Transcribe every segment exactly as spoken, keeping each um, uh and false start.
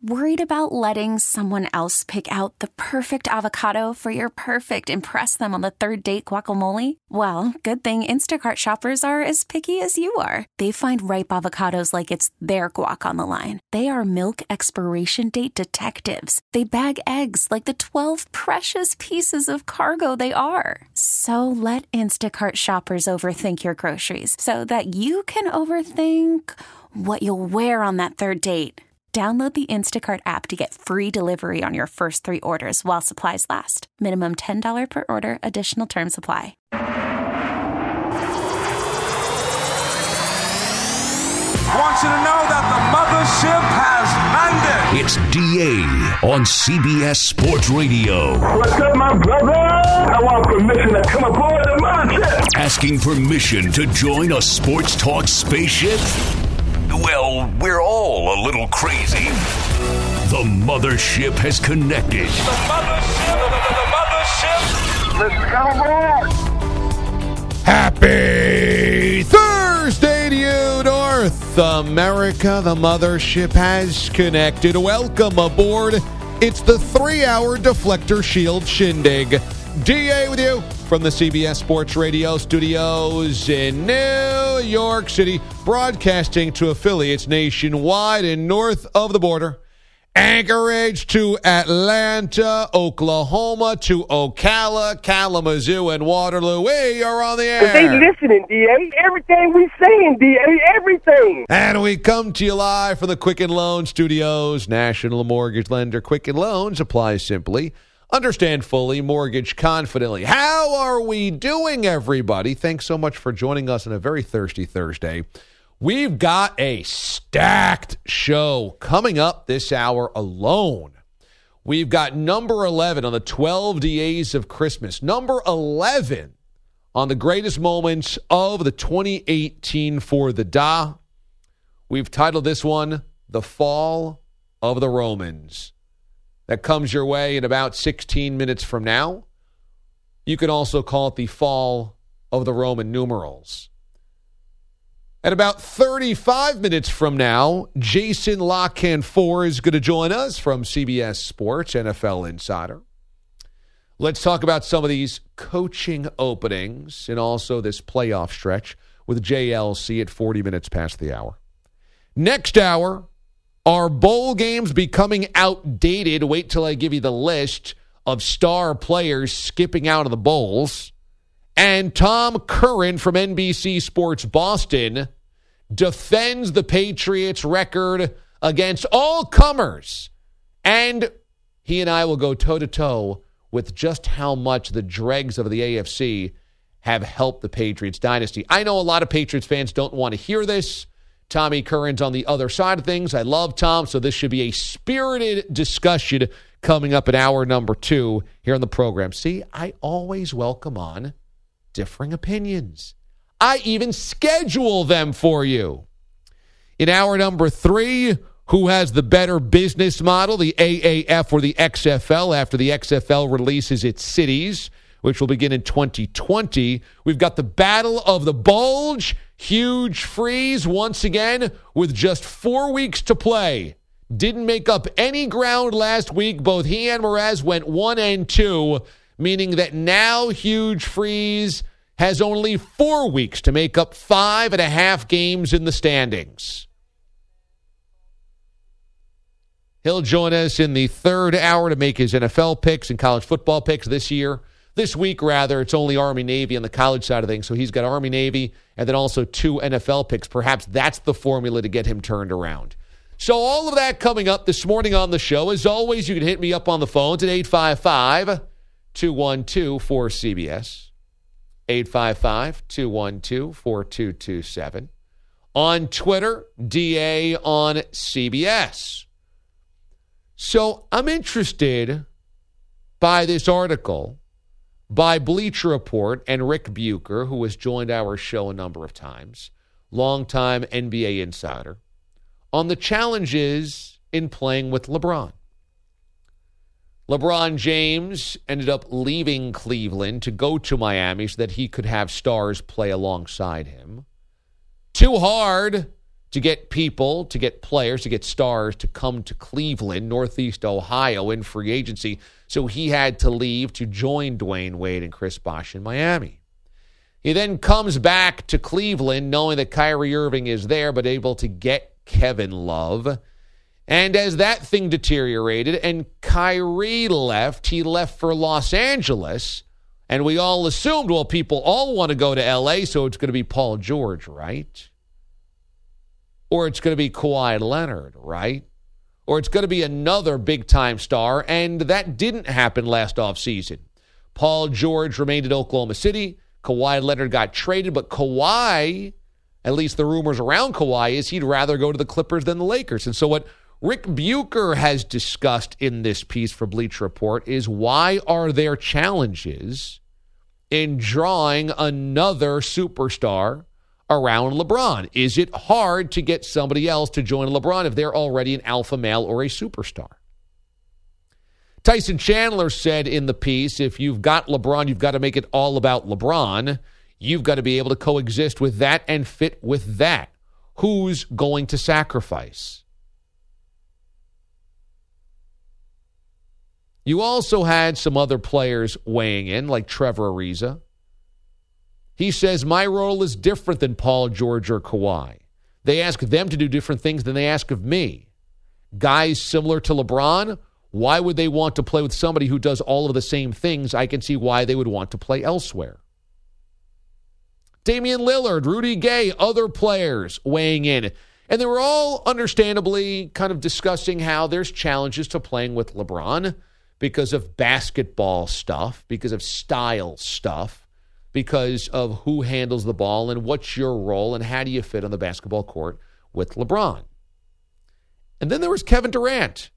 Worried about letting someone else pick out the perfect avocado for your perfect impress them on the third date guacamole? Well, good thing Instacart shoppers are as picky as you are. They find ripe avocados like it's their guac on the line. They are milk expiration date detectives. They bag eggs like the twelve precious pieces of cargo they are. So let Instacart shoppers overthink your groceries so that you can overthink what you'll wear on that third date. Download the Instacart app to get free delivery on your first three orders while supplies last. Minimum ten dollars per order. Additional terms apply. I want you to know that the mothership has landed. It's D A on C B S Sports Radio. What's up, my brother? I want permission to come aboard the mothership. Asking permission to join a sports talk spaceship? Well, we're all a little crazy. The mothership has connected. The mothership, the, the, the mothership. Let's go aboard. Happy Thursday to you, North America. The mothership has connected. Welcome aboard. It's the three-hour Deflector Shield Shindig. D A with you from the C B S Sports Radio studios in New York City, broadcasting to affiliates nationwide and north of the border. Anchorage to Atlanta, Oklahoma to Ocala, Kalamazoo, and Waterloo. We are on the air. They listening, D A. Everything we saying, D A. Everything. And we come to you live from the Quicken Loan Studios. National Mortgage Lender. Quicken Loans applies simply. Understand fully, mortgage confidently. How are we doing, everybody? Thanks so much for joining us on a very thirsty Thursday. We've got a stacked show coming up this hour alone. We've got number eleven on the twelve days of Christmas. Number eleven on the greatest moments of the twenty eighteen for the Da. We've titled this one, The Fall of the Romans. That comes your way in about sixteen minutes from now. You can also call it the fall of the Roman numerals. At about thirty-five minutes from now, Jason LaCanfora is going to join us from C B S Sports, N F L Insider. Let's talk about some of these coaching openings and also this playoff stretch with J L C at forty minutes past the hour. Next hour, are bowl games becoming outdated? Wait till I give you the list of star players skipping out of the bowls. And Tom Curran from N B C Sports Boston defends the Patriots' record against all comers. And he and I will go toe-to-toe with just how much the dregs of the A F C have helped the Patriots dynasty. I know a lot of Patriots fans don't want to hear this. Tommy Curran's on the other side of things. I love Tom, so this should be a spirited discussion coming up at hour number two here on the program. See, I always welcome on differing opinions. I even schedule them for you. In hour number three, who has the better business model, the A A F or the X F L, after the X F L releases its cities, which will begin in twenty twenty. We've got the Battle of the Bulge. Huge freeze once again with just four weeks to play. Didn't make up any ground last week. Both he and Mraz went one and two, meaning that now Huge Freeze has only four weeks to make up five and a half games in the standings. He'll join us in the third hour to make his N F L picks and college football picks this year. This week, rather, it's only Army-Navy on the college side of things, so he's got Army-Navy and then also two N F L picks. Perhaps that's the formula to get him turned around. So all of that coming up this morning on the show. As always, you can hit me up on the phones at eight five five, two one two, four C B S, eight five five, two one two, four two two seven. On Twitter, D A on C B S. So I'm interested by this article by Bleacher Report and Rick Bucher, who has joined our show a number of times, longtime N B A insider, on the challenges in playing with LeBron. LeBron James ended up leaving Cleveland to go to Miami so that he could have stars play alongside him. Too hard to get people, to get players, to get stars to come to Cleveland, Northeast Ohio in free agency. So he had to leave to join Dwayne Wade and Chris Bosh in Miami. He then comes back to Cleveland knowing that Kyrie Irving is there, but able to get Kevin Love. And as that thing deteriorated and Kyrie left, he left for Los Angeles. And we all assumed, well, people all want to go to L A, so it's going to be Paul George, right? Or it's going to be Kawhi Leonard, right? Or it's going to be another big-time star, and that didn't happen last offseason. Paul George remained in Oklahoma City. Kawhi Leonard got traded, but Kawhi, at least the rumors around Kawhi, is he'd rather go to the Clippers than the Lakers. And so what Rick Bucher has discussed in this piece for Bleacher Report is why are there challenges in drawing another superstar around LeBron? Is it hard to get somebody else to join LeBron if they're already an alpha male or a superstar? Tyson Chandler said in the piece, if you've got LeBron, you've got to make it all about LeBron. You've got to be able to coexist with that and fit with that. Who's going to sacrifice? You also had some other players weighing in, like Trevor Ariza. He says, my role is different than Paul George or Kawhi. They ask them to do different things than they ask of me. Guys similar to LeBron, why would they want to play with somebody who does all of the same things? I can see why they would want to play elsewhere. Damian Lillard, Rudy Gay, other players weighing in. And they were all understandably kind of discussing how there's challenges to playing with LeBron because of basketball stuff, because of style stuff, because of who handles the ball and what's your role and how do you fit on the basketball court with LeBron. And then there was Kevin Durant.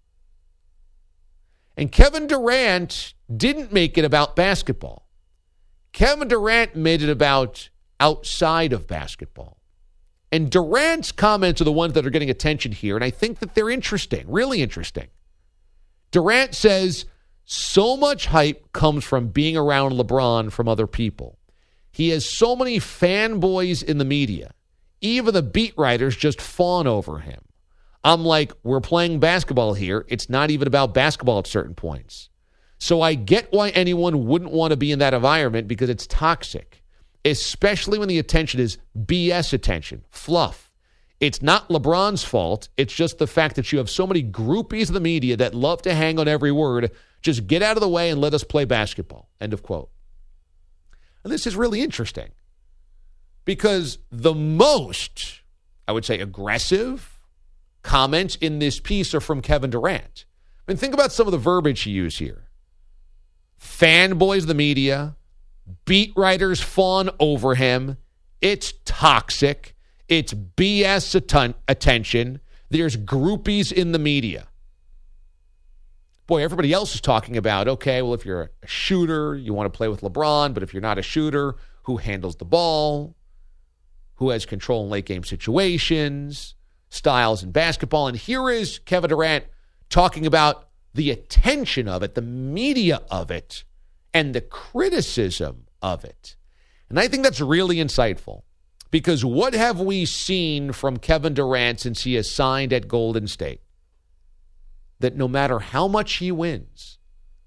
And Kevin Durant didn't make it about basketball. Kevin Durant made it about outside of basketball. And Durant's comments are the ones that are getting attention here, and I think that they're interesting, really interesting. Durant says, so much hype comes from being around LeBron from other people. He has so many fanboys in the media. Even the beat writers just fawn over him. I'm like, we're playing basketball here. It's not even about basketball at certain points. So I get why anyone wouldn't want to be in that environment because it's toxic, especially when the attention is B S attention, fluff. It's not LeBron's fault. It's just the fact that you have so many groupies of the media that love to hang on every word. Just get out of the way and let us play basketball. End of quote. And this is really interesting because the most, I would say, aggressive comments in this piece are from Kevin Durant. I mean, think about some of the verbiage he used here. Fanboys of the media, beat writers fawn over him. It's toxic. It's B S att- attention. There's groupies in the media. Boy, everybody else is talking about, okay, well, if you're a shooter, you want to play with LeBron, but if you're not a shooter, who handles the ball? Who has control in late-game situations? Styles in basketball. And here is Kevin Durant talking about the attention of it, the media of it, and the criticism of it. And I think that's really insightful because what have we seen from Kevin Durant since he has signed at Golden State? That no matter how much he wins,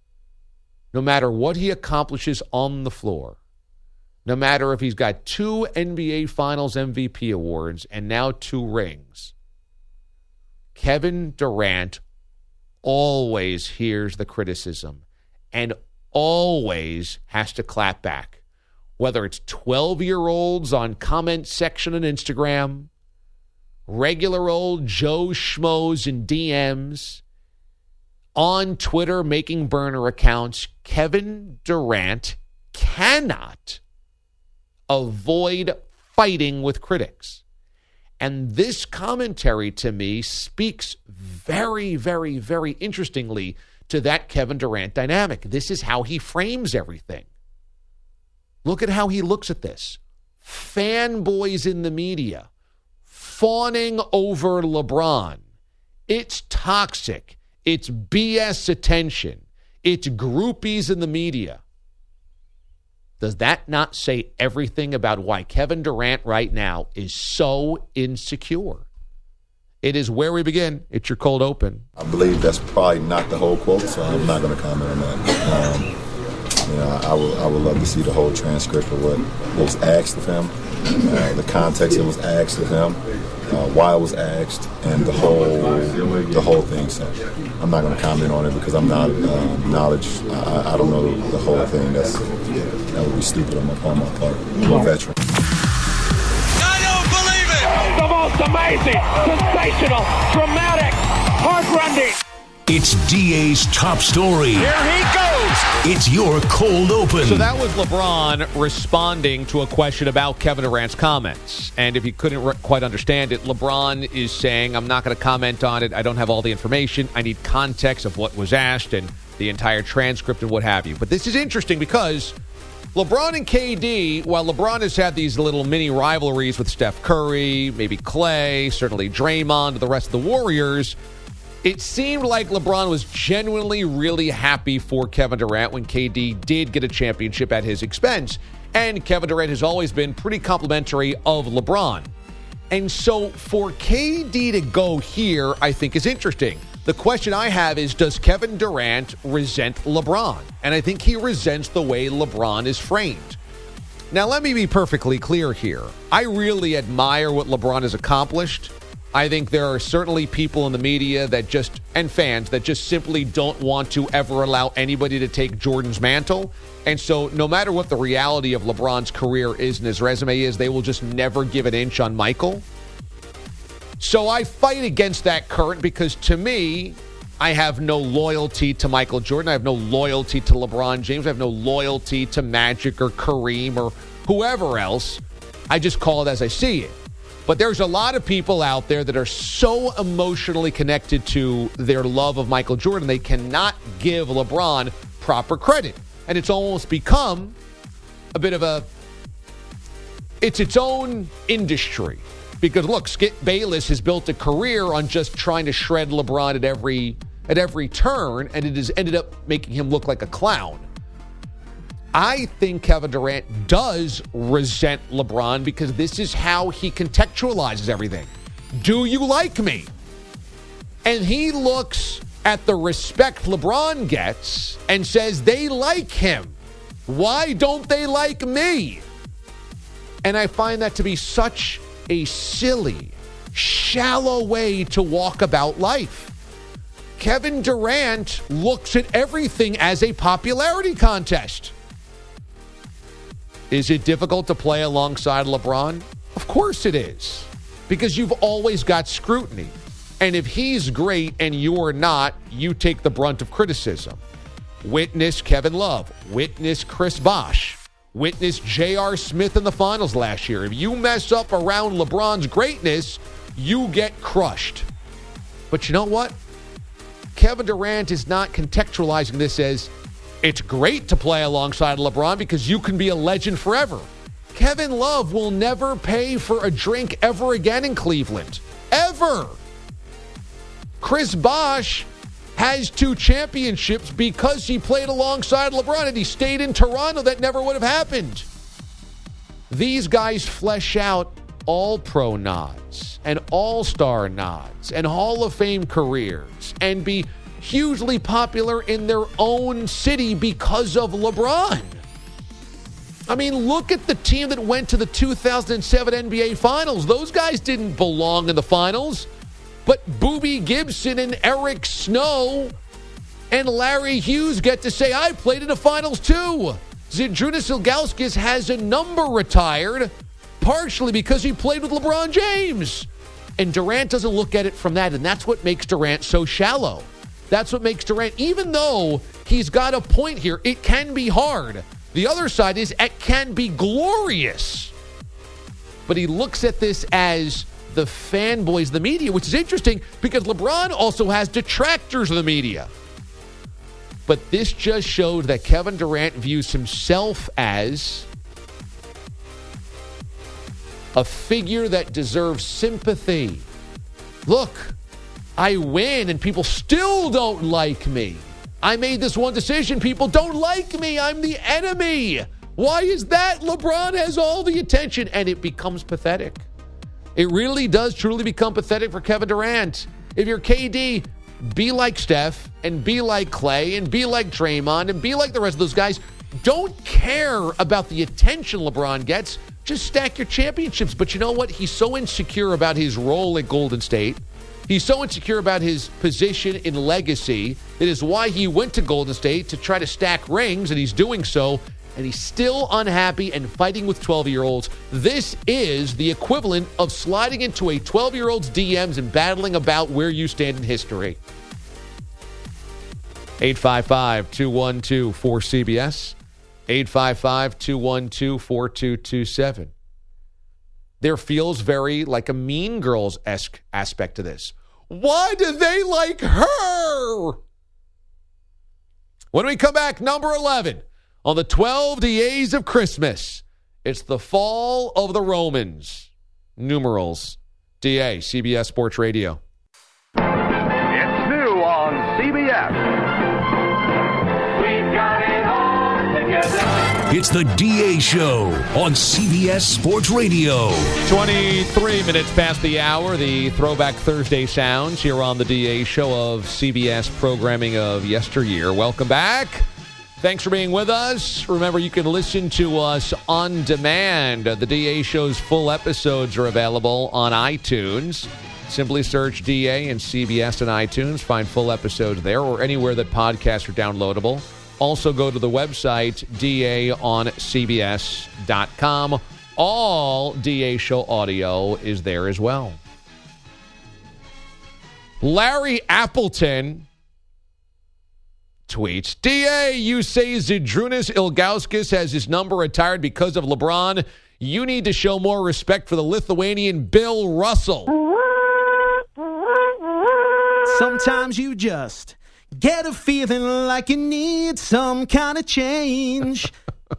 no matter what he accomplishes on the floor, no matter if he's got two N B A Finals M V P awards and now two rings, Kevin Durant always hears the criticism and always has to clap back. Whether it's twelve-year-olds on comment section on Instagram, regular old Joe Schmoes in D Ms, on Twitter making burner accounts, Kevin Durant cannot avoid fighting with critics. And this commentary to me speaks very, very, very interestingly to that Kevin Durant dynamic. This is how he frames everything. Look at how he looks at this. Fanboys in the media, fawning over LeBron. It's toxic. It's B S attention. It's groupies in the media. Does that not say everything about why Kevin Durant right now is so insecure? It is where we begin. It's your cold open. I believe that's probably not the whole quote, so I'm not going to comment on that. Um, you know, I would, I would love to see the whole transcript of what was asked of him, uh, the context that was asked of him, uh, why it was asked, and the whole the whole thing. So I'm not going to comment on it because I'm not uh, knowledge. I, I don't know the whole thing. That's that would be stupid on my, on my part. I'm a veteran. The most amazing, sensational, dramatic, heart-rending. It's D A's top story. Here he goes. It's your cold open. So that was LeBron responding to a question about Kevin Durant's comments. And if you couldn't re- quite understand it, LeBron is saying, I'm not going to comment on it. I don't have all the information. I need context of what was asked and the entire transcript and what have you. But this is interesting because LeBron and K D, while LeBron has had these little mini rivalries with Steph Curry, maybe Clay, certainly Draymond, the rest of the Warriors, it seemed like LeBron was genuinely really happy for Kevin Durant when K D did get a championship at his expense. And Kevin Durant has always been pretty complimentary of LeBron. And so for K D to go here, I think is interesting. The question I have is, does Kevin Durant resent LeBron? And I think he resents the way LeBron is framed. Now, let me be perfectly clear here. I really admire what LeBron has accomplished. I think there are certainly people in the media that just, and fans, that just simply don't want to ever allow anybody to take Jordan's mantle. And so no matter what the reality of LeBron's career is and his resume is, they will just never give an inch on Michael. So I fight against that current because to me, I have no loyalty to Michael Jordan. I have no loyalty to LeBron James. I have no loyalty to Magic or Kareem or whoever else. I just call it as I see it. But there's a lot of people out there that are so emotionally connected to their love of Michael Jordan, they cannot give LeBron proper credit. And it's almost become a bit of a, it's its own industry. Because, look, Skip Bayless has built a career on just trying to shred LeBron at every at every turn, and it has ended up making him look like a clown. I think Kevin Durant does resent LeBron because this is how he contextualizes everything. Do you like me? And he looks at the respect LeBron gets and says they like him. Why don't they like me? And I find that to be such a silly, shallow way to walk about life. Kevin Durant looks at everything as a popularity contest. Is it difficult to play alongside LeBron? Of course it is, because you've always got scrutiny. And if he's great and you're not, you take the brunt of criticism. Witness Kevin Love. Witness Chris Bosh. Witness J R. Smith in the finals last year. If you mess up around LeBron's greatness, you get crushed. But you know what? Kevin Durant is not contextualizing this as it's great to play alongside LeBron because you can be a legend forever. Kevin Love will never pay for a drink ever again in Cleveland. Ever. Chris Bosh has two championships because he played alongside LeBron and he stayed in Toronto. That never would have happened. These guys flesh out all-pro nods and all-star nods and Hall of Fame careers and be hugely popular in their own city because of LeBron. I mean, look at the team that went to the two thousand seven N B A Finals. Those guys didn't belong in the finals. But Boobie Gibson and Eric Snow and Larry Hughes get to say, I played in the finals too. Zydrunas Ilgauskas has a number retired, partially because he played with LeBron James. And Durant doesn't look at it from that, and that's what makes Durant so shallow. That's what makes Durant, even though he's got a point here, it can be hard. The other side is it can be glorious. But he looks at this as the fanboys of the media, which is interesting because LeBron also has detractors of the media. But this just showed that Kevin Durant views himself as a figure that deserves sympathy. Look, I win and people still don't like me. I made this one decision. People don't like me. I'm the enemy. Why is that? LeBron has all the attention, and it becomes pathetic. It really does truly become pathetic for Kevin Durant. If you're K D, be like Steph and be like Clay and be like Draymond and be like the rest of those guys. Don't care about the attention LeBron gets. Just stack your championships. But you know what? He's so insecure about his role at Golden State. He's so insecure about his position in legacy. That is why he went to Golden State to try to stack rings, and he's doing so. And he's still unhappy and fighting with twelve-year-olds. This is the equivalent of sliding into a twelve-year-old's D Ms and battling about where you stand in history. eight five five, two one two, four C B S. eight five five, two one two, four two two seven. There feels very like a Mean Girls-esque aspect to this. Why do they like her? When we come back, number eleven. On the twelve days of Christmas, it's the fall of the Romans. Numerals. D A, C B S Sports Radio. It's new on C B S. We've got it all together. It's the D A Show on C B S Sports Radio. twenty-three minutes past the hour, the Throwback Thursday sounds here on the D A Show of C B S programming of yesteryear. Welcome back. Thanks for being with us. Remember, you can listen to us on demand. The D A Show's full episodes are available on iTunes. Simply search D A and C B S in iTunes. Find full episodes there or anywhere that podcasts are downloadable. Also, go to the website, D A on C B S dot com. All D A Show audio is there as well. Larry Appleton tweets, D A, you say Zydrunas Ilgauskas has his number retired because of LeBron. You need to show more respect for the Lithuanian Bill Russell. Sometimes you just get a feeling like you need some kind of change.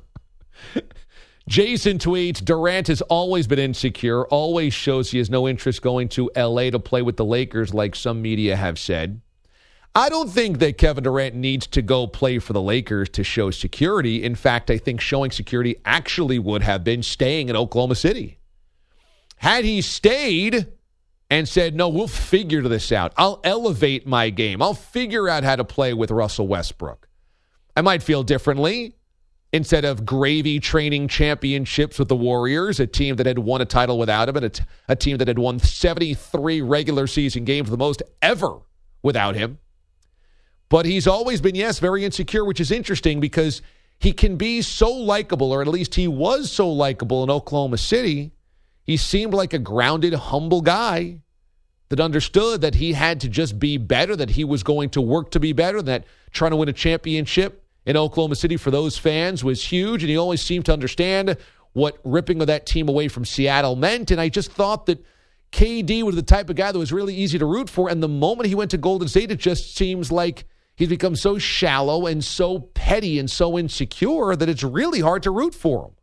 Jason tweets, Durant has always been insecure, always shows he has no interest going to L A to play with the Lakers like some media have said. I don't think that Kevin Durant needs to go play for the Lakers to show security. In fact, I think showing security actually would have been staying in Oklahoma City. Had he stayed and said, no, we'll figure this out. I'll elevate my game. I'll figure out how to play with Russell Westbrook. I might feel differently. Instead of gravy training championships with the Warriors, a team that had won a title without him, and a, t- a team that had won seventy-three regular season games, the most ever without him. But he's always been, yes, very insecure, which is interesting because he can be so likable, or at least he was so likable in Oklahoma City. He seemed like a grounded, humble guy that understood that he had to just be better, that he was going to work to be better, that trying to win a championship in Oklahoma City for those fans was huge, and he always seemed to understand what ripping of that team away from Seattle meant. And I just thought that K D was the type of guy that was really easy to root for, and the moment he went to Golden State, it just seems like he's become so shallow and so petty and so insecure that it's really hard to root for him.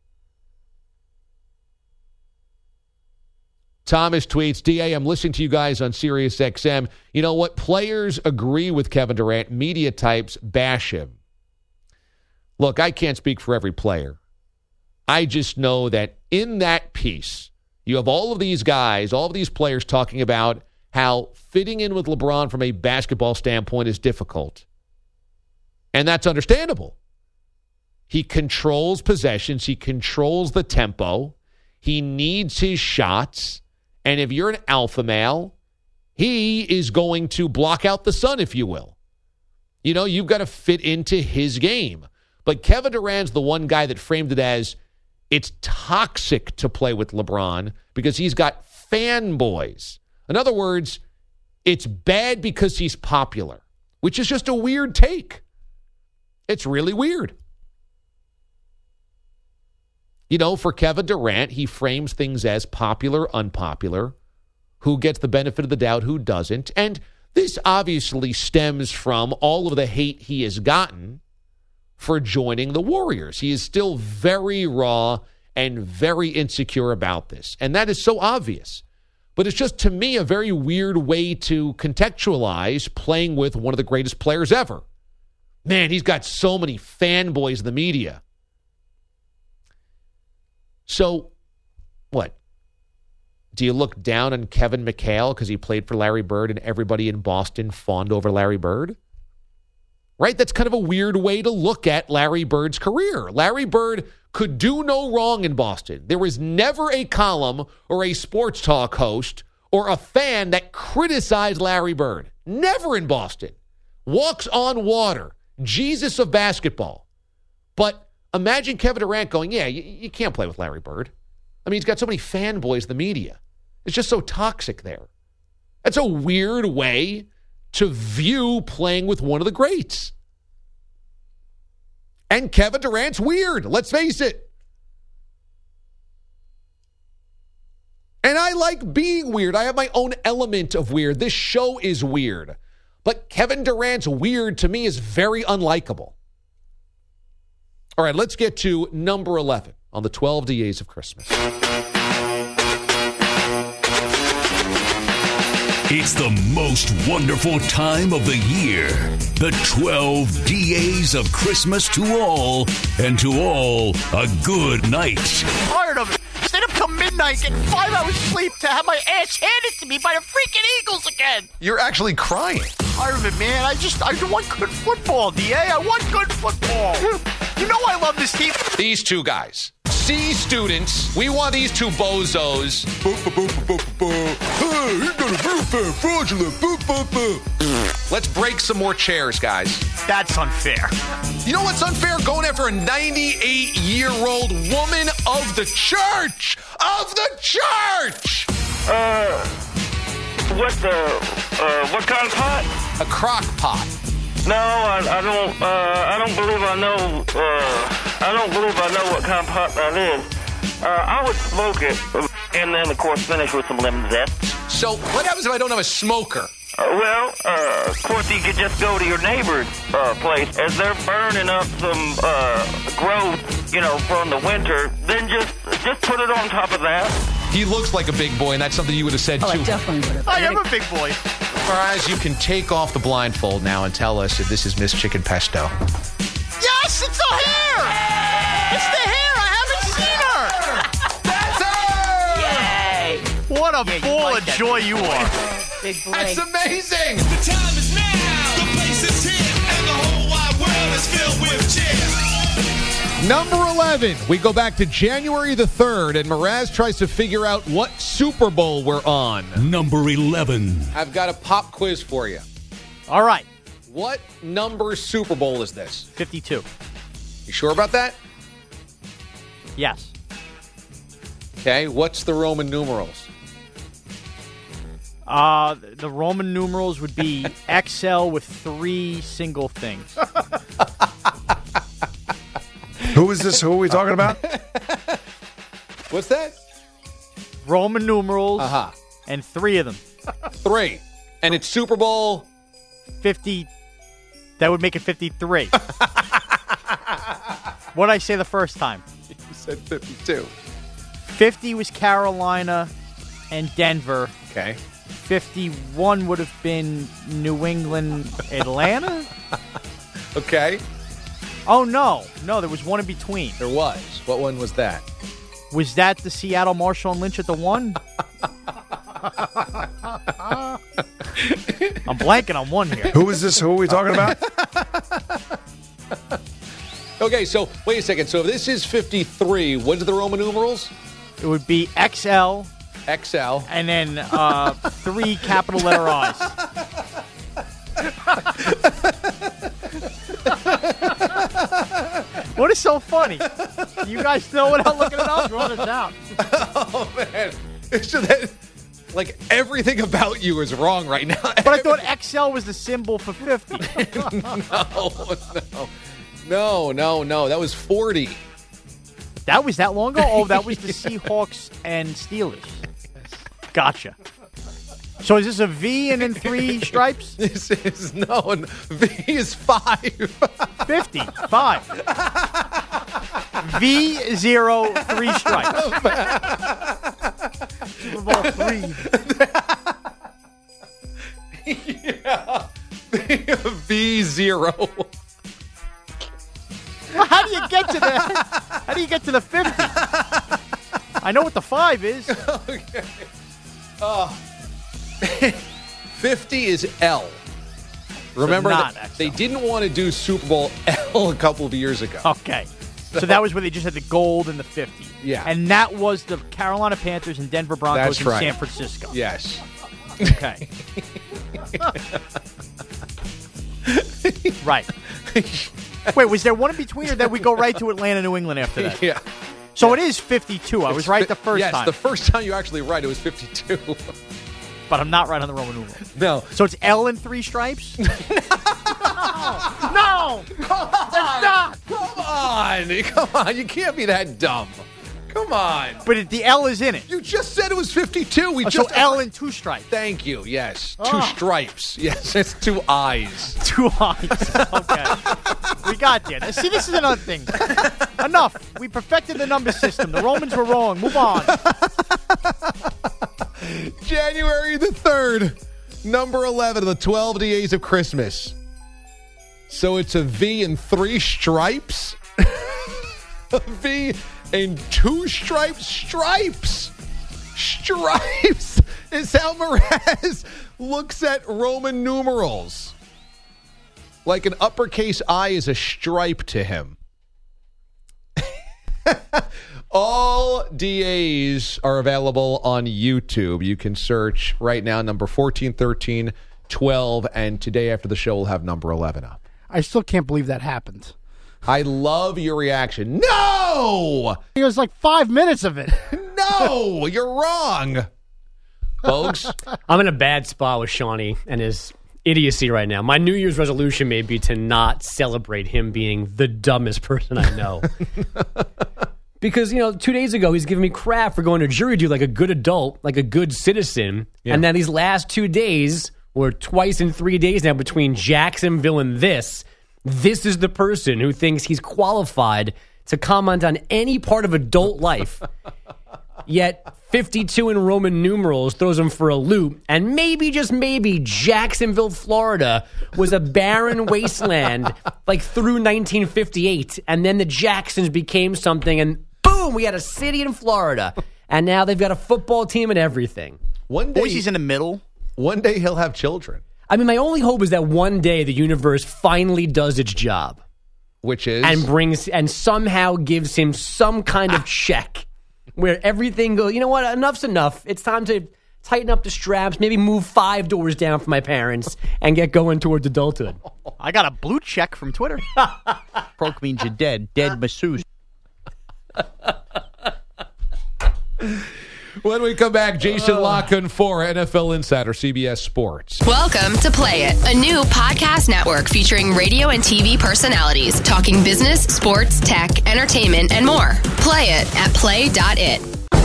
Thomas tweets, D A, I'm listening to you guys on Sirius X M. You know what? Players agree with Kevin Durant. Media types bash him. Look, I can't speak for every player. I just know that in that piece, you have all of these guys, all of these players talking about how fitting in with LeBron from a basketball standpoint is difficult. And that's understandable. He controls possessions. He controls the tempo. He needs his shots. And if you're an alpha male, he is going to block out the sun, if you will. You know, you've got to fit into his game. But Kevin Durant's the one guy that framed it as it's toxic to play with LeBron because he's got fanboys. In other words, it's bad because he's popular, which is just a weird take. It's really weird. You know, for Kevin Durant, he frames things as popular, unpopular, who gets the benefit of the doubt, who doesn't. And this obviously stems from all of the hate he has gotten for joining the Warriors. He is still very raw and very insecure about this. And that is so obvious. But it's just, to me, a very weird way to contextualize playing with one of the greatest players ever. Man, he's got so many fanboys in the media. So, what? do you look down on Kevin McHale because he played for Larry Bird and everybody in Boston fawned over Larry Bird? Right? That's kind of a weird way to look at Larry Bird's career. Larry Bird could do no wrong in Boston. There was never a column or a sports talk host or a fan that criticized Larry Bird. Never in Boston. Walks on water. Jesus of basketball. But imagine Kevin Durant going, yeah, you, you can't play with Larry Bird. I mean, he's got so many fanboys in the media. It's just so toxic there. That's a weird way to view playing with one of the greats. And Kevin Durant's weird. Let's face it. And I like being weird. I have my own element of weird. This show is weird. But Kevin Durant's weird to me is very unlikable. All right, let's get to number eleven on the twelve D As of Christmas. It's the most wonderful time of the year. The twelve D As of Christmas to all, and to all, a good night. Tired of it. Stayed up till midnight, getting five hours sleep to have my ass handed to me by the freaking Eagles again. You're actually crying. Tired of it, man. I just, I want good football, D A. I want good football. You know I love this team. These two guys. C students. We want these two bozos. Hey, you got a real fan fraudulent. Let's break some more chairs, guys. That's unfair. You know what's unfair? Going after a ninety-eight-year-old woman of the church! Of the church! Uh, what the, uh, what kind of pot? A crock pot. No, I, I don't, uh, I don't believe I know, uh, I don't believe I know what kind of pot that is. Uh, I would smoke it, and then, of course, finish with some lemon zest. So, what happens if I don't have a smoker? Uh, well, uh, of course, you could just go to your neighbor's uh, place. As they're burning up some uh, growth, you know, from the winter, then just just put it on top of that. He looks like a big boy, and that's something you would have said, oh, too. I definitely would have. I am a big boy. Faraz, you can take off the blindfold now and tell us if this is Miss Chicken Pesto. Yes, it's the hair! It's the hair! I haven't seen her! That's her! Yay! What a Yeah, ball like of that joy big you boy. are. Big boy. That's amazing! The time is now. The place is here. And the whole wide world is filled with cheers. Number eleven, we go back to January the third, and Mraz tries to figure out what Super Bowl we're on. Number eleven. I've got a pop quiz for you. All right. What number Super Bowl is this? fifty-two. You sure about that? Yes. Okay, what's the Roman numerals? Uh, the Roman numerals would be X L with three single things. Who is this? Who are we talking about? What's that? Roman numerals Uh-huh. and three of them. Three. And it's Super Bowl? fifty. That would make it fifty-three. What did I say the first time? You said fifty-two. fifty was Carolina and Denver. Okay. fifty-one would have been New England, Atlanta? Okay. Oh, no. No, there was one in between. There was. What one was that? Was that the Seattle Marshall and Lynch at the one? I'm blanking on one here. Who is this? Who are we talking about? Okay, so wait a second. So if this is fifty-three, what's the Roman numerals? It would be X L. X L. And then uh, three capital letter I's. What is so funny? You guys know without looking it up? Run it down. Oh, man. So that, like, everything about you is wrong right now. But I thought X L was the symbol for fifty. no, no. No, no, no. That was forty. That was that long ago? Oh, that was the Seahawks and Steelers. Gotcha. So is this a V and then three stripes? This is, no, V is five. fifty, five. V, zero, three stripes. Super Bowl three. Yeah. V zero. Well, how do you get to the how do you get to the fifty? I know what the five is. Okay. Uh, fifty is L. Remember, not that X L. they didn't want to do Super Bowl L a couple of years ago. Okay. So, so that was where they just had the gold and the fifty. Yeah. And that was the Carolina Panthers and Denver Broncos That's in right. San Francisco. Yes. Okay. Right. Wait, was there one in between, or did we go right to Atlanta, New England after that? Yeah. So it is fifty-two. I was It's right fi- the first yes, time. the first time you actually right, it was fifty-two. But I'm not right on the Roman numerals. No. So it's L in three stripes? No! No! Come on. not. Come on. Come on. You can't be that dumb. Come on. But it, the L is in it. You just said it was fifty-two. We Oh, just so L in two stripes. Thank you. Yes. Two Oh. stripes. Yes, it's two eyes. Two eyes. Okay. We got there. Now, see, this is another thing. Enough. We perfected the number system. The Romans were wrong. Move on. January the third, number eleven of the twelve days of Christmas. So it's a V and three stripes? A V and two stripes? Stripes! Stripes is how Mraz looks at Roman numerals. Like an uppercase I is a stripe to him. All D As are available on YouTube. You can search right now number fourteen, thirteen, twelve, and today after the show we'll have number eleven up. I still can't believe that happened. I love your reaction. No! It was like five minutes of it. No! You're wrong. Folks? I'm in a bad spot with Shawnee and his idiocy right now. My New Year's resolution may be to not celebrate him being the dumbest person I know. Because, you know, two days ago, he's giving me crap for going to jury duty like a good adult, like a good citizen. Yeah. And now these last two days, or twice in three days now, between Jacksonville and this, this is the person who thinks he's qualified to comment on any part of adult life. Yet fifty-two in Roman numerals throws him for a loop. And maybe, just maybe, Jacksonville, Florida was a barren wasteland like through nineteen fifty-eight. And then the Jacksons became something, and boom, we had a city in Florida. And now they've got a football team and everything. One day Boise's in the middle. One day he'll have children. I mean, my only hope is that one day the universe finally does its job. Which is? And brings, and somehow gives him some kind of check where everything goes, you know what, enough's enough. It's time to tighten up the straps, maybe move five doors down for my parents and get going towards adulthood. I got a blue check from Twitter. Broke means you're dead. Dead masseuse. When we come back, Jason Locken for N F L Insider, C B S Sports. Welcome to Play It, a new podcast network featuring radio and T V personalities talking business, sports, tech, entertainment, and more. Play it at play dot it.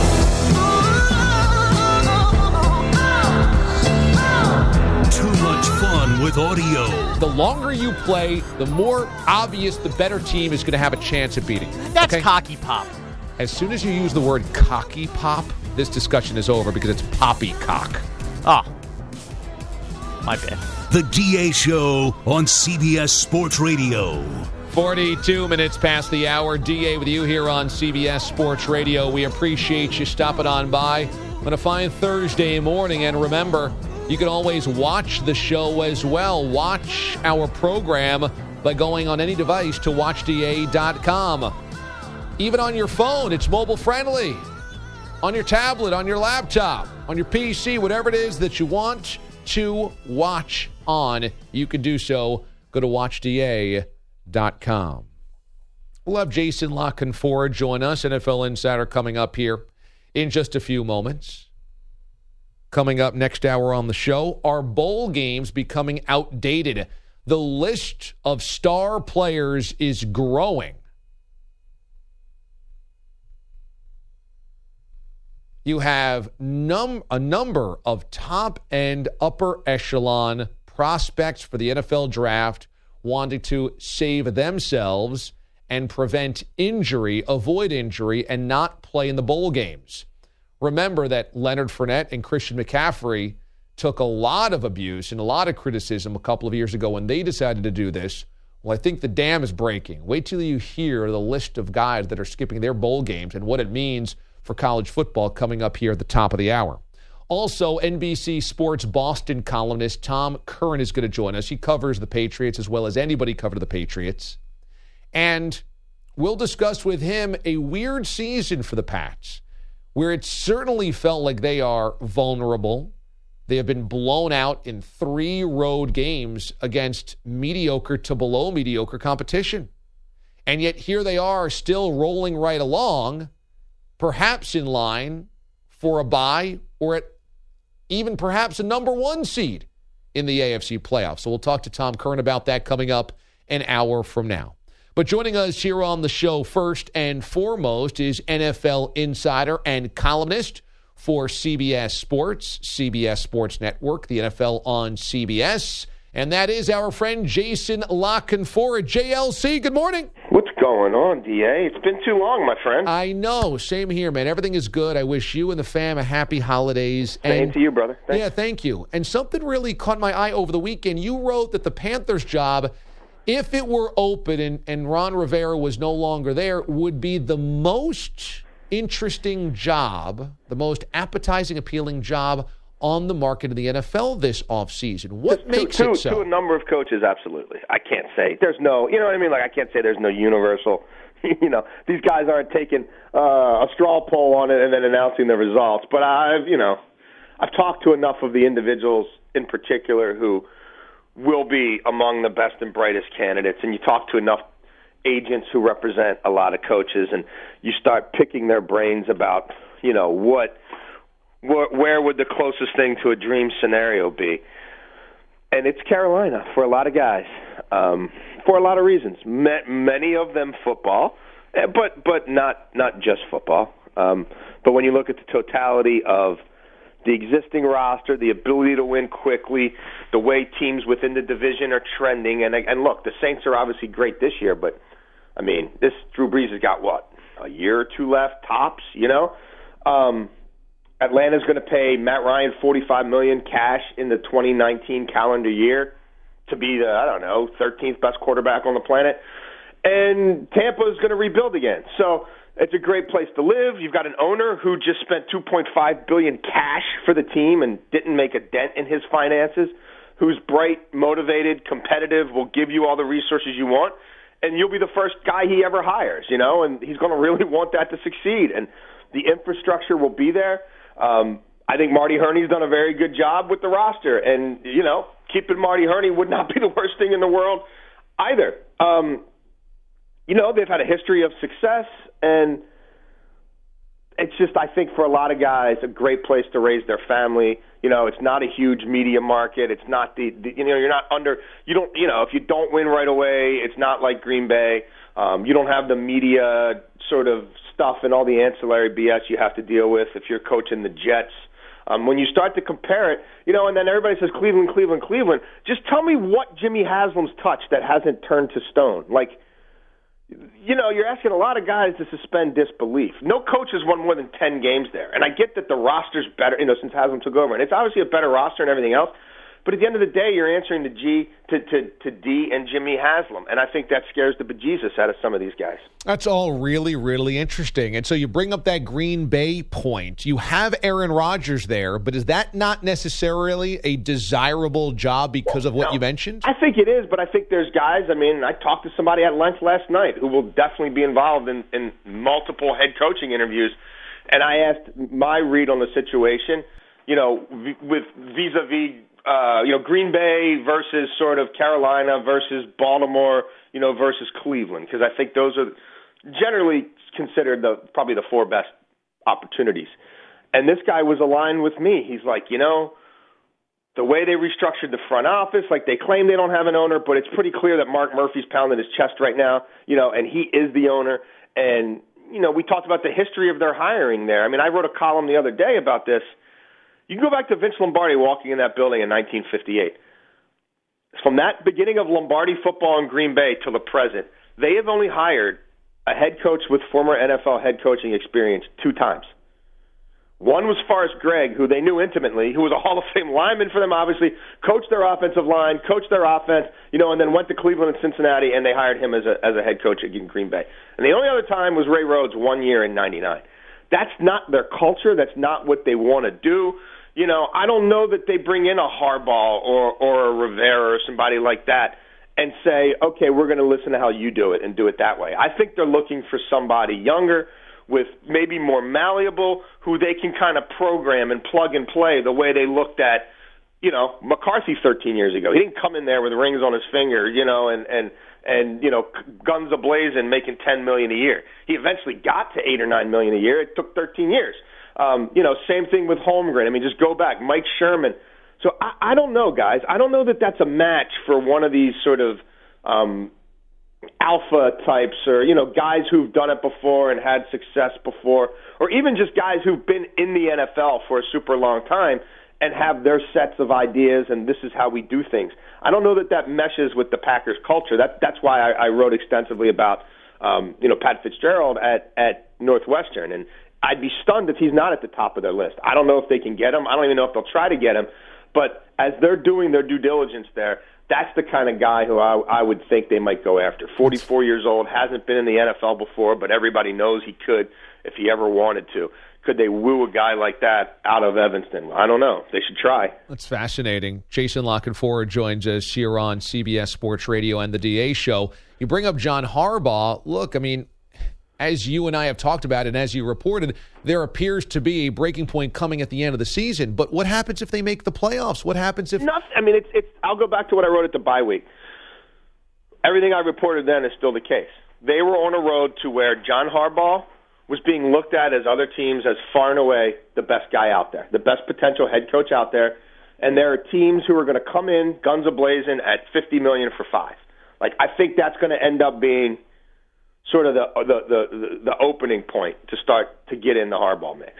Too much fun with audio. The longer you play, the more obvious the better team is going to have a chance at beating you. That's okay? cocky pop. As soon as you use the word cocky pop, this discussion is over because it's poppycock. Oh. My bad. The D A Show on C B S Sports Radio. forty-two minutes past the hour. D A with you here on C B S Sports Radio. We appreciate you stopping on by on a fine Thursday morning. And remember, you can always watch the show as well. Watch our program by going on any device to watch D A dot com. Even on your phone, it's mobile friendly. On your tablet, on your laptop, on your P C, whatever it is that you want to watch on, you can do so. Go to watch D A dot com. We'll have Jason Locken join us, N F L Insider, coming up here in just a few moments. Coming up next hour on the show, are bowl games becoming outdated? The list of star players is growing. You have num- a number of top-end, upper-echelon prospects for the N F L draft wanting to save themselves and prevent injury, avoid injury, and not play in the bowl games. Remember that Leonard Fournette and Christian McCaffrey took a lot of abuse and a lot of criticism a couple of years ago when they decided to do this. Well, I think the dam is breaking. Wait till you hear the list of guys that are skipping their bowl games and what it means for college football coming up here at the top of the hour. Also, N B C Sports Boston columnist Tom Curran is going to join us. He covers the Patriots as well as anybody covered the Patriots. And we'll discuss with him a weird season for the Pats, where it certainly felt like they are vulnerable. They have been blown out in three road games against mediocre to below mediocre competition. And yet here they are still rolling right along, perhaps in line for a bye or at even perhaps a number one seed in the A F C playoffs. So we'll talk to Tom Curran about that coming up an hour from now. But joining us here on the show first and foremost is N F L insider and columnist for C B S Sports, C B S Sports Network, the N F L on C B S. And that is our friend Jason La Canfora. J L C, good morning. What's going on, D A? It's been too long, my friend. I know. Same here, man. Everything is good. I wish you and the fam a happy holidays. Same and, to you, brother. Thanks. Yeah, thank you. And something really caught my eye over the weekend. You wrote that the Panthers' job, if it were open and, and Ron Rivera was no longer there, would be the most interesting job, the most appetizing, appealing job on the market of the N F L this offseason. What to, makes to, it so? To a number of coaches, absolutely. I can't say. There's no, you know what I mean? Like, I can't say there's no universal, you know, these guys aren't taking uh, a straw poll on it and then announcing the results. But I've, you know, I've talked to enough of the individuals in particular who will be among the best and brightest candidates, and you talk to enough agents who represent a lot of coaches, and you start picking their brains about, you know, what, wh- where would the closest thing to a dream scenario be? And it's Carolina for a lot of guys, um, for a lot of reasons. Ma- many of them football, but but not not just football. Um, but when you look at the totality of the existing roster, the ability to win quickly, the way teams within the division are trending. And, and look, the Saints are obviously great this year, but, I mean, this Drew Brees has got, what, a year or two left, tops, you know? Um, Atlanta's going to pay Matt Ryan forty-five million dollars cash in the twenty nineteen calendar year to be the, I don't know, thirteenth best quarterback on the planet. And Tampa's going to rebuild again. So it's a great place to live. You've got an owner who just spent two point five billion dollars cash for the team and didn't make a dent in his finances, who's bright, motivated, competitive, will give you all the resources you want, and you'll be the first guy he ever hires, you know, and he's going to really want that to succeed. And the infrastructure will be there. Um, I think Marty Herney's done a very good job with the roster, and, you know, keeping Marty Herney would not be the worst thing in the world either. Um, you know, they've had a history of success, and it's just, I think, for a lot of guys, a great place to raise their family. You know, it's not a huge media market. It's not the, the you know, you're not under, you don't, you know, if you don't win right away, it's not like Green Bay. Um, you don't have the media sort of stuff and all the ancillary B S you have to deal with if you're coaching the Jets. Um, when you start to compare it, you know, and then everybody says Cleveland, Cleveland, Cleveland, just tell me what Jimmy Haslam's touched that hasn't turned to stone. Like, you know, you're asking a lot of guys to suspend disbelief. No coach has won more than ten games there. And I get that the roster's better, you know, since Haslam took over. And it's obviously a better roster and everything else. But at the end of the day, you're answering to G to, to, to D and Jimmy Haslam. And I think that scares the bejesus out of some of these guys. That's all really, really interesting. And so you bring up that Green Bay point. You have Aaron Rodgers there, but is that not necessarily a desirable job because of what no, you mentioned? I think it is, but I think there's guys, I mean, I talked to somebody at length last night who will definitely be involved in, in multiple head coaching interviews. And I asked my read on the situation, you know, with vis-a-vis Uh, you know, Green Bay versus sort of Carolina versus Baltimore, you know, versus Cleveland, because I think those are generally considered the probably the four best opportunities. And this guy was aligned with me. He's like, you know, the way they restructured the front office, like they claim they don't have an owner, but it's pretty clear that Mark Murphy's pounding his chest right now, you know, and he is the owner. And, you know, we talked about the history of their hiring there. I mean, I wrote a column the other day about this. You can go back to Vince Lombardi walking in that building in nineteen fifty-eight. From that beginning of Lombardi football in Green Bay till the present, they have only hired a head coach with former N F L head coaching experience two times. One was Forrest Gregg, who they knew intimately, who was a Hall of Fame lineman for them, obviously, coached their offensive line, coached their offense, you know, and then went to Cleveland and Cincinnati, and they hired him as a as a head coach in Green Bay. And the only other time was Ray Rhodes one year in ninety-nine. That's not their culture. That's not what they want to do. You know, I don't know that they bring in a Harbaugh or, or a Rivera or somebody like that and say, okay, we're going to listen to how you do it and do it that way. I think they're looking for somebody younger with maybe more malleable who they can kind of program and plug and play the way they looked at, you know, McCarthy thirteen years ago. He didn't come in there with rings on his finger, you know, and, and, and you know, guns a-blazing, making ten million dollars a year. He eventually got to eight or nine million dollars a year. It took thirteen years. Um, you know, same thing with Holmgren. I mean, just go back. Mike Sherman. So I, I don't know, guys. I don't know that that's a match for one of these sort of um, alpha types or, you know, guys who've done it before and had success before, or even just guys who've been in the N F L for a super long time and have their sets of ideas and this is how we do things. I don't know that that meshes with the Packers culture. That, that's why I, I wrote extensively about, um, you know, Pat Fitzgerald at, at Northwestern. And I'd be stunned if he's not at the top of their list. I don't know if they can get him. I don't even know if they'll try to get him. But as they're doing their due diligence there, that's the kind of guy who I, I would think they might go after. forty-four years old, hasn't been in the N F L before, but everybody knows he could if he ever wanted to. Could they woo a guy like that out of Evanston? I don't know. They should try. That's fascinating. Jason La Canfora joins us here on C B S Sports Radio and the D A Show. You bring up John Harbaugh. Look, I mean, as you and I have talked about and as you reported, there appears to be a breaking point coming at the end of the season. But what happens if they make the playoffs? What happens if... Nothing. I mean, it's, it's. I'll go back to what I wrote at the bye week. Everything I reported then is still the case. They were on a road to where John Harbaugh was being looked at as other teams as far and away the best guy out there, the best potential head coach out there. And there are teams who are going to come in guns a-blazing at fifty million dollars for five. Like, I think that's going to end up being sort of the, the the the opening point to start to get in the Harbaugh mix.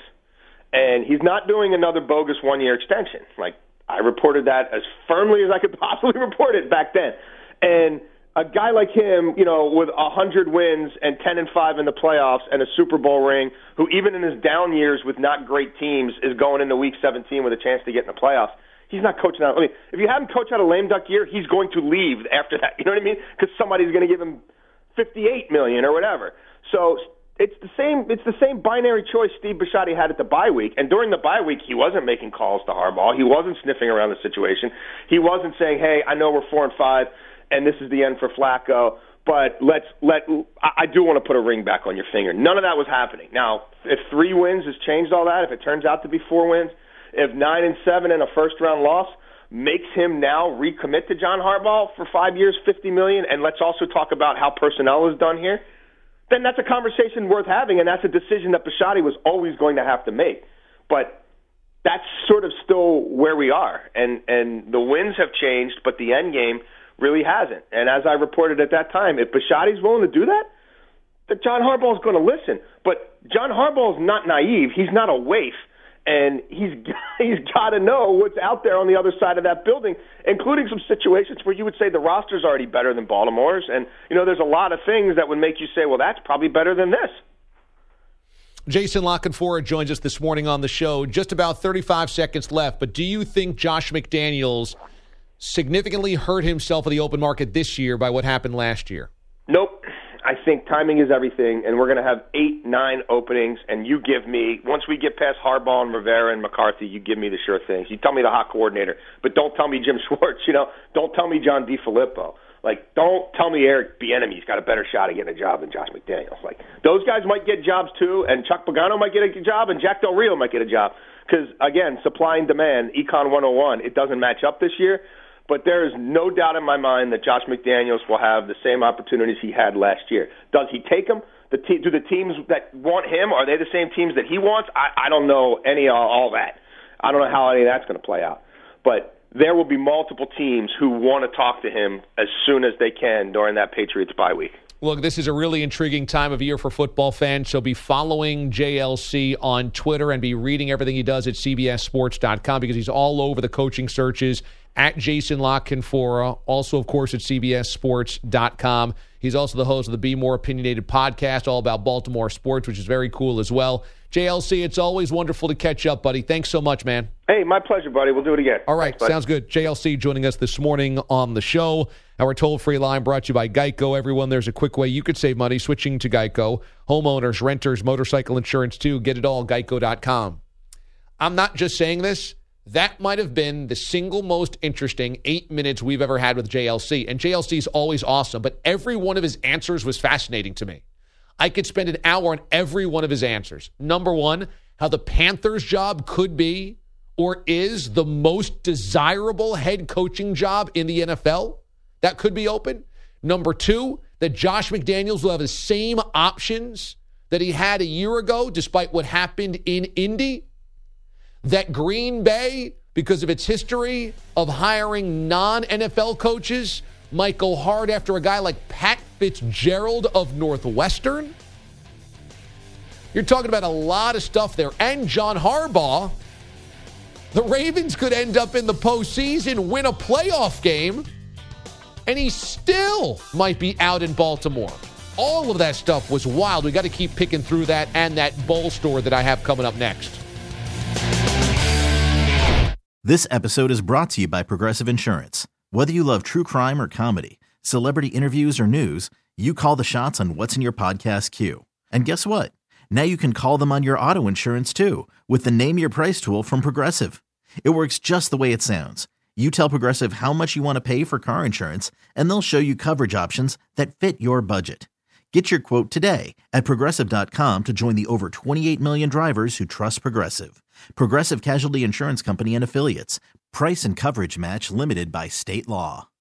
And he's not doing another bogus one-year extension. Like, I reported that as firmly as I could possibly report it back then. And a guy like him, you know, with one hundred wins and ten and five in the playoffs and a Super Bowl ring, who even in his down years with not great teams is going into week seventeen with a chance to get in the playoffs, he's not coaching out. I mean, if you have him coach out a lame duck year, he's going to leave after that. You know what I mean? Because somebody's going to give him fifty-eight million dollars or whatever. So it's the same it's the same binary choice Steve Bisciotti had at the bye week. And during the bye week, he wasn't making calls to Harbaugh. He wasn't sniffing around the situation. He wasn't saying, hey, I know we're four and five, and this is the end for Flacco, but let's let I do want to put a ring back on your finger. None of that was happening. Now, if three wins has changed all that, if it turns out to be four wins, if nine and seven and a first-round loss makes him now recommit to John Harbaugh for five years, fifty million dollars, and let's also talk about how personnel is done here, then that's a conversation worth having, and that's a decision that Bisciotti was always going to have to make. But that's sort of still where we are, and, and the wins have changed, but the end game really hasn't. And as I reported at that time, if Bisciotti's willing to do that, then John Harbaugh is going to listen. But John Harbaugh is not naive. He's not a waif. And he's he's got to know what's out there on the other side of that building, including some situations where you would say the roster's already better than Baltimore's. And, you know, there's a lot of things that would make you say, well, that's probably better than this. Jason La Canfora joins us this morning on the show. Just about thirty-five seconds left, but do you think Josh McDaniels significantly hurt himself in the open market this year by what happened last year? Nope. I think timing is everything, and we're going to have eight, nine openings, and you give me, once we get past Harbaugh and Rivera and McCarthy, you give me the sure things. You tell me the hot coordinator, but don't tell me Jim Schwartz, you know. Don't tell me John DeFilippo. Like, don't tell me Eric Bieniemy's got a better shot at getting a job than Josh McDaniels. Like, those guys might get jobs too, and Chuck Pagano might get a job, and Jack Del Rio might get a job. Because, again, supply and demand, Econ one oh one, it doesn't match up this year. But there is no doubt in my mind that Josh McDaniels will have the same opportunities he had last year. Does he take them? The te- do the teams that want him, are they the same teams that he wants? I, I don't know any all, all that. I don't know how any of that's going to play out. But there will be multiple teams who want to talk to him as soon as they can during that Patriots bye week. Look, this is a really intriguing time of year for football fans, so be following J L C on Twitter and be reading everything he does at C B S Sports dot com because he's all over the coaching searches. At Jason La Canfora, also, of course, at C B S Sports dot com. He's also the host of the Be More Opinionated podcast, all about Baltimore sports, which is very cool as well. J L C, it's always wonderful to catch up, buddy. Thanks so much, man. Hey, my pleasure, buddy. We'll do it again. All right, Thanks, sounds good. J L C joining us this morning on the show. Our toll-free line brought to you by Geico. Everyone, there's a quick way you could save money switching to Geico. Homeowners, renters, motorcycle insurance, too. Get it all, geico dot com. I'm not just saying this. That might have been the single most interesting eight minutes we've ever had with J L C. And J L C is always awesome, but every one of his answers was fascinating to me. I could spend an hour on every one of his answers. Number one, how the Panthers job could be or is the most desirable head coaching job in the N F L that could be open. Number two, that Josh McDaniels will have the same options that he had a year ago, despite what happened in Indy. That Green Bay, because of its history of hiring non-N F L coaches, might go hard after a guy like Pat Fitzgerald of Northwestern. You're talking about a lot of stuff there. And John Harbaugh, the Ravens could end up in the postseason, win a playoff game, and he still might be out in Baltimore. All of that stuff was wild. We got to keep picking through that and that bowl store that I have coming up next. This episode is brought to you by Progressive Insurance. Whether you love true crime or comedy, celebrity interviews or news, you call the shots on what's in your podcast queue. And guess what? Now you can call them on your auto insurance too with the Name Your Price tool from Progressive. It works just the way it sounds. You tell Progressive how much you want to pay for car insurance, and they'll show you coverage options that fit your budget. Get your quote today at Progressive dot com to join the over twenty-eight million drivers who trust Progressive. Progressive Casualty Insurance Company and Affiliates. Price and coverage match limited by state law.